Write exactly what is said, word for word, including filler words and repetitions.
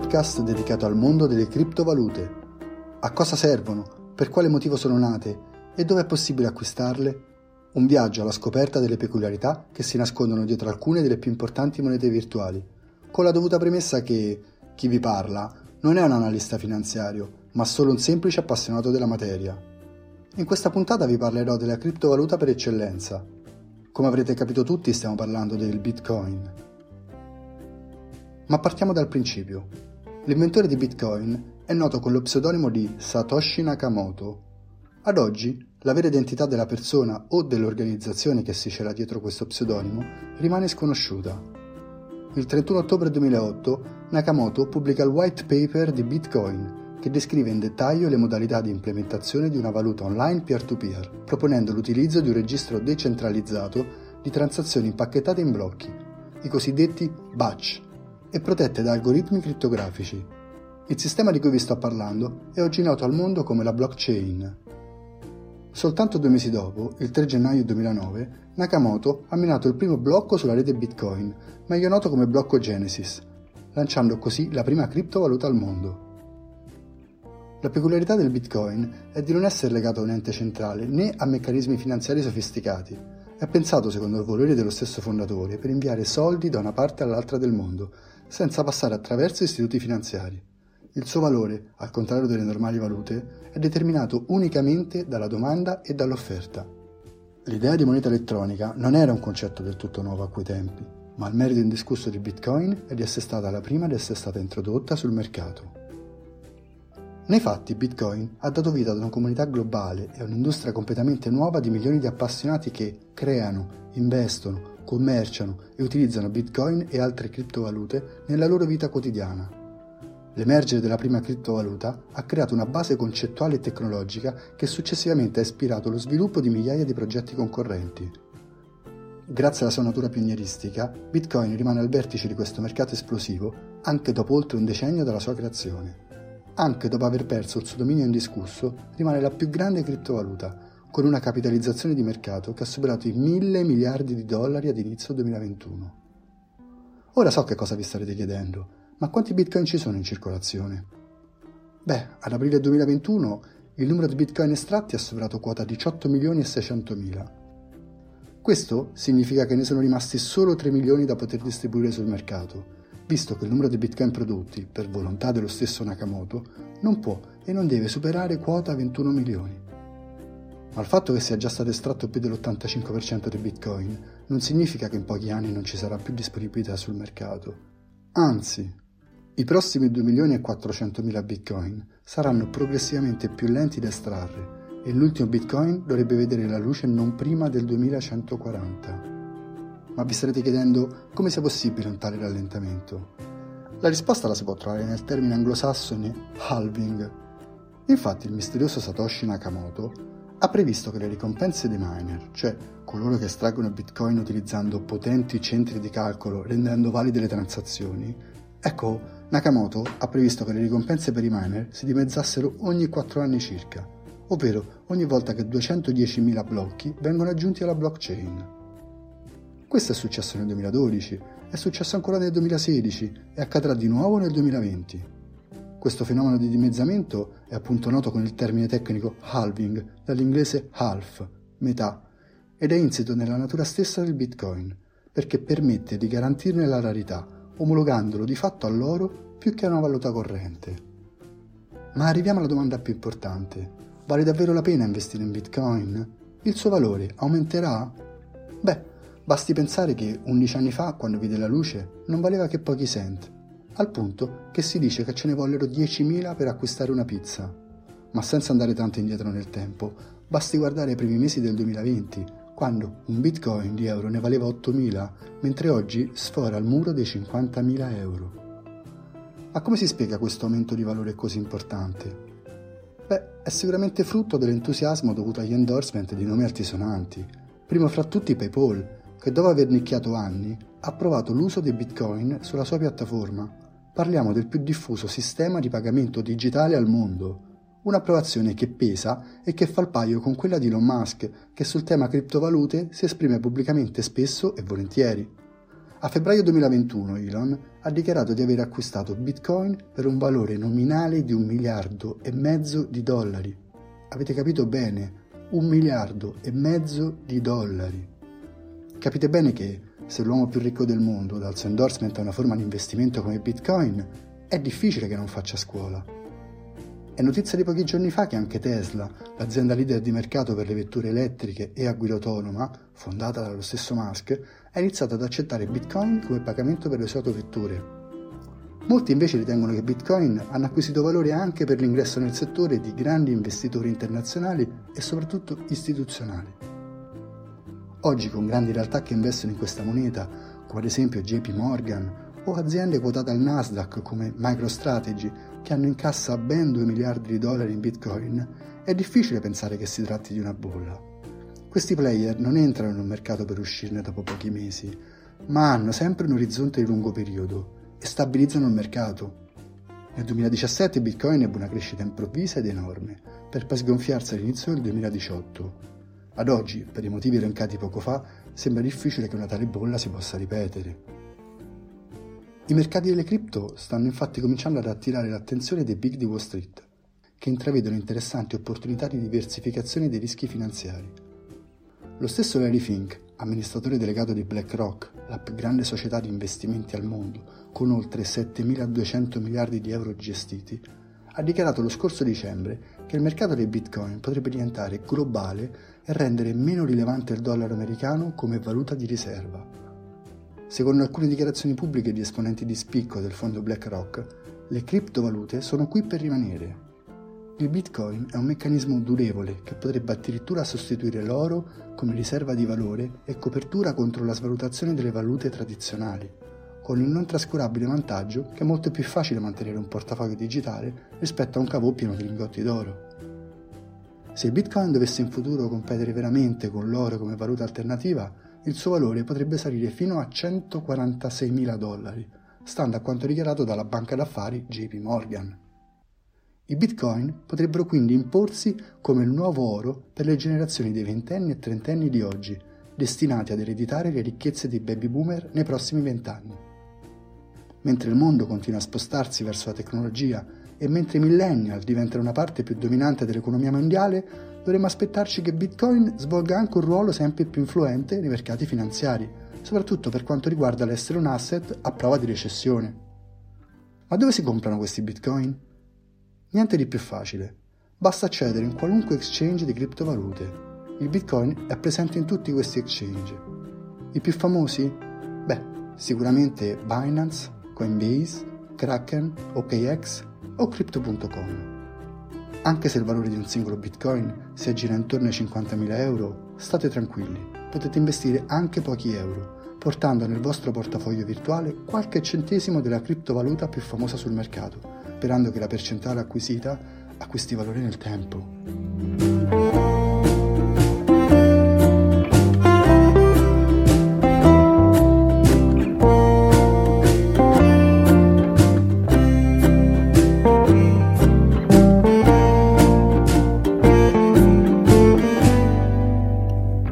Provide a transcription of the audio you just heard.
podcast dedicato al mondo delle criptovalute. A cosa servono, per quale motivo sono nate e dove è possibile acquistarle? Un viaggio alla scoperta delle peculiarità che si nascondono dietro alcune delle più importanti monete virtuali, con la dovuta premessa che chi vi parla non è un analista finanziario, ma solo un semplice appassionato della materia. In questa puntata vi parlerò della criptovaluta per eccellenza. Come avrete capito tutti, stiamo parlando del Bitcoin. Ma partiamo dal principio. L'inventore di Bitcoin è noto con lo pseudonimo di Satoshi Nakamoto. Ad oggi, la vera identità della persona o dell'organizzazione che si cela dietro questo pseudonimo rimane sconosciuta. Il trentuno ottobre duemilaotto, Nakamoto pubblica il white paper di Bitcoin, che descrive in dettaglio le modalità di implementazione di una valuta online peer-to-peer, proponendo l'utilizzo di un registro decentralizzato di transazioni impacchettate in blocchi, i cosiddetti batch, e protette da algoritmi crittografici. Il sistema di cui vi sto parlando è oggi noto al mondo come la blockchain. Soltanto due mesi dopo, il tre gennaio duemilanove, Nakamoto ha minato il primo blocco sulla rete Bitcoin, meglio noto come blocco Genesis, lanciando così la prima criptovaluta al mondo. La peculiarità del Bitcoin è di non essere legato a un ente centrale né a meccanismi finanziari sofisticati. È pensato secondo il volere dello stesso fondatore per inviare soldi da una parte all'altra del mondo, senza passare attraverso istituti finanziari. Il suo valore, al contrario delle normali valute, è determinato unicamente dalla domanda e dall'offerta. L'idea di moneta elettronica non era un concetto del tutto nuovo a quei tempi, ma il merito indiscusso di Bitcoin è di essere stata la prima ad essere stata introdotta sul mercato. Nei fatti, Bitcoin ha dato vita ad una comunità globale e a un'industria completamente nuova di milioni di appassionati che creano, investono, commerciano e utilizzano Bitcoin e altre criptovalute nella loro vita quotidiana. L'emergere della prima criptovaluta ha creato una base concettuale e tecnologica che successivamente ha ispirato lo sviluppo di migliaia di progetti concorrenti. Grazie alla sua natura pionieristica, Bitcoin rimane al vertice di questo mercato esplosivo anche dopo oltre un decennio dalla sua creazione. Anche dopo aver perso il suo dominio indiscusso, rimane la più grande criptovaluta, con una capitalizzazione di mercato che ha superato i mille miliardi di dollari ad inizio duemilaventuno. Ora so che cosa vi starete chiedendo, ma quanti bitcoin ci sono in circolazione? Beh, ad aprile duemilaventuno il numero di bitcoin estratti ha superato quota diciotto milioni e seicentomila. Questo significa che ne sono rimasti solo tre milioni da poter distribuire sul mercato, visto che il numero di bitcoin prodotti, per volontà dello stesso Nakamoto, non può e non deve superare quota ventuno milioni. Ma il fatto che sia già stato estratto più dell'ottantacinque per cento dei bitcoin non significa che in pochi anni non ci sarà più disponibilità sul mercato. Anzi, i prossimi due milioni e quattrocentomila bitcoin saranno progressivamente più lenti da estrarre e l'ultimo bitcoin dovrebbe vedere la luce non prima del duemilacentoquaranta. Ma vi starete chiedendo come sia possibile un tale rallentamento? La risposta la si può trovare nel termine anglosassone halving. Infatti il misterioso Satoshi Nakamoto ha previsto che le ricompense dei miner, cioè coloro che estraggono bitcoin utilizzando potenti centri di calcolo rendendo valide le transazioni, ecco, Nakamoto ha previsto che le ricompense per i miner si dimezzassero ogni quattro anni circa, ovvero ogni volta che duecentodiecimila blocchi vengono aggiunti alla blockchain. Questo è successo nel duemiladodici, è successo ancora nel duemilasedici e accadrà di nuovo nel duemilaventi. Questo fenomeno di dimezzamento è appunto noto con il termine tecnico halving, dall'inglese half, metà, ed è insito nella natura stessa del Bitcoin, perché permette di garantirne la rarità, omologandolo di fatto all'oro più che a una valuta corrente. Ma arriviamo alla domanda più importante. Vale davvero la pena investire in Bitcoin? Il suo valore aumenterà? Beh, basti pensare che undici anni fa, quando vide la luce, non valeva che pochi cent, al punto che si dice che ce ne vollero diecimila per acquistare una pizza. Ma senza andare tanto indietro nel tempo, basti guardare i primi mesi del duemilaventi, quando un bitcoin di euro ne valeva ottomila, mentre oggi sfora il muro dei cinquantamila euro. Ma come si spiega questo aumento di valore così importante? Beh, è sicuramente frutto dell'entusiasmo dovuto agli endorsement di nomi altisonanti, primo fra tutti PayPal, che dopo aver nicchiato anni ha approvato l'uso dei bitcoin sulla sua piattaforma. Parliamo del più diffuso sistema di pagamento digitale al mondo, un'approvazione che pesa e che fa il paio con quella di Elon Musk, che sul tema criptovalute si esprime pubblicamente spesso e volentieri. A febbraio duemilaventuno Elon ha dichiarato di aver acquistato Bitcoin per un valore nominale di un miliardo e mezzo di dollari. Avete capito bene, un miliardo e mezzo di dollari. Capite bene che se l'uomo più ricco del mondo dà il suo endorsement a una forma di investimento come Bitcoin, è difficile che non faccia scuola. È notizia di pochi giorni fa che anche Tesla, l'azienda leader di mercato per le vetture elettriche e a guida autonoma, fondata dallo stesso Musk, ha iniziato ad accettare Bitcoin come pagamento per le sue autovetture. Molti invece ritengono che Bitcoin hanno acquisito valore anche per l'ingresso nel settore di grandi investitori internazionali e soprattutto istituzionali. Oggi con grandi realtà che investono in questa moneta, come ad esempio J P Morgan o aziende quotate al Nasdaq come MicroStrategy, che hanno in cassa ben due miliardi di dollari in Bitcoin, è difficile pensare che si tratti di una bolla. Questi player non entrano in un mercato per uscirne dopo pochi mesi, ma hanno sempre un orizzonte di lungo periodo e stabilizzano il mercato. Nel duemiladiciassette Bitcoin ebbe una crescita improvvisa ed enorme, per poi sgonfiarsi all'inizio del duemiladiciotto. Ad oggi, per i motivi elencati poco fa, sembra difficile che una tale bolla si possa ripetere. I mercati delle cripto stanno infatti cominciando ad attirare l'attenzione dei big di Wall Street, che intravedono interessanti opportunità di diversificazione dei rischi finanziari. Lo stesso Larry Fink, amministratore delegato di BlackRock, la più grande società di investimenti al mondo, con oltre settemiladuecento miliardi di euro gestiti, ha dichiarato lo scorso dicembre che il mercato dei Bitcoin potrebbe diventare globale e rendere meno rilevante il dollaro americano come valuta di riserva. Secondo alcune dichiarazioni pubbliche di esponenti di spicco del fondo BlackRock, le criptovalute sono qui per rimanere. Il Bitcoin è un meccanismo durevole che potrebbe addirittura sostituire l'oro come riserva di valore e copertura contro la svalutazione delle valute tradizionali, con il non trascurabile vantaggio che è molto più facile mantenere un portafoglio digitale rispetto a un cavo pieno di lingotti d'oro. Se il Bitcoin dovesse in futuro competere veramente con l'oro come valuta alternativa, il suo valore potrebbe salire fino a centoquarantaseimila dollari, stando a quanto dichiarato dalla banca d'affari J P Morgan. I Bitcoin potrebbero quindi imporsi come il nuovo oro per le generazioni dei ventenni e trentenni di oggi, destinati ad ereditare le ricchezze dei baby boomer nei prossimi vent'anni. Mentre il mondo continua a spostarsi verso la tecnologia e mentre i millennial diventano una parte più dominante dell'economia mondiale, dovremmo aspettarci che Bitcoin svolga anche un ruolo sempre più influente nei mercati finanziari, soprattutto per quanto riguarda l'essere un asset a prova di recessione. Ma dove si comprano questi Bitcoin? Niente di più facile. Basta accedere in qualunque exchange di criptovalute. Il Bitcoin è presente in tutti questi exchange. I più famosi? Beh, sicuramente Binance, Coinbase, Kraken, O K X o Crypto punto com. Anche se il valore di un singolo Bitcoin si aggira intorno ai cinquantamila euro, state tranquilli, potete investire anche pochi euro, portando nel vostro portafoglio virtuale qualche centesimo della criptovaluta più famosa sul mercato, sperando che la percentuale acquisita acquisti valore nel tempo.